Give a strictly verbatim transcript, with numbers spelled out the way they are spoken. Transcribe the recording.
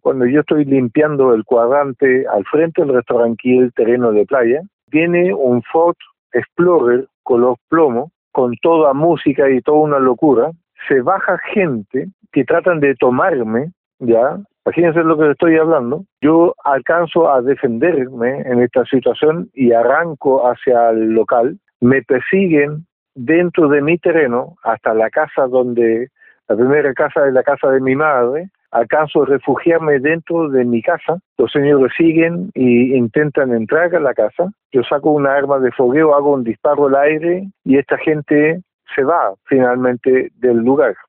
Cuando yo estoy limpiando el cuadrante al frente del restaurante Kiel, terreno de playa, viene un Ford Explorer color plomo, con toda música y toda una locura. Se baja gente que tratan de tomarme, ¿ya? Imagínense lo que estoy hablando. Yo alcanzo a defenderme en esta situación y arranco hacia el local. Me persiguen dentro de mi terreno hasta la casa donde, la primera casa es la casa de mi madre. Alcanzo a refugiarme dentro de mi casa. Los señores siguen e intentan entrar a la casa. Yo saco una arma de fogueo, hago un disparo al aire y esta gente se va finalmente del lugar.